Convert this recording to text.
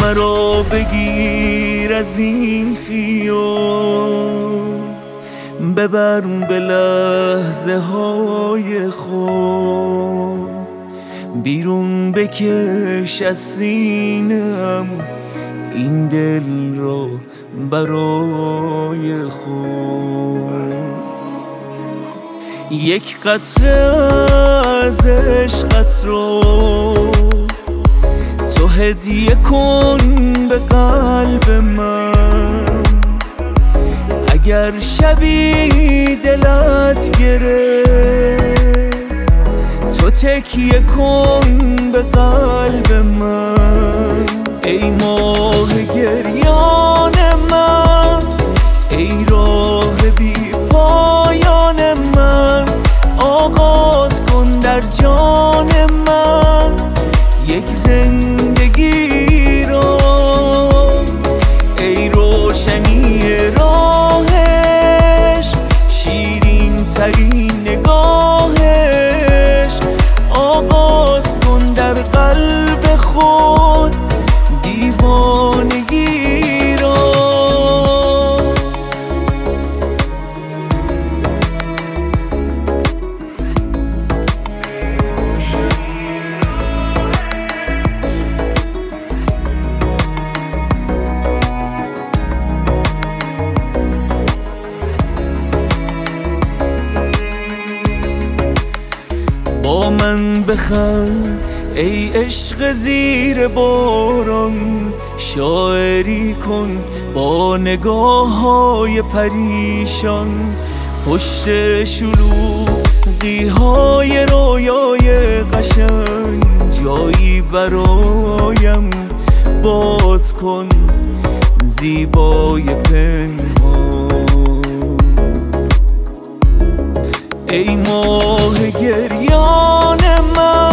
مرا بگیر از این خیال، ببر به لحظه های خود، بیرون بکش از سینم این دل را برای خود. یک قطره از عشقت رو تو هدیه کن به قلب من، اگر شبی دلت گرفت تو تکیه کن به قلب من. ای ماه گریان من، ای راه بی پایان من، آغاز کن در جان من یک زندگی را. ای روشنی راهش، شیرین ترین نگاهش، آغاز کن در قلب خود دیوانگی را. با من بخند ای عشق زیر باران، شاعری کن با نگاه های پریشان، پشت شلوغی های رویای قشنگ جایی برایم باز کن زیبای پنهان. ای ماه گریان من،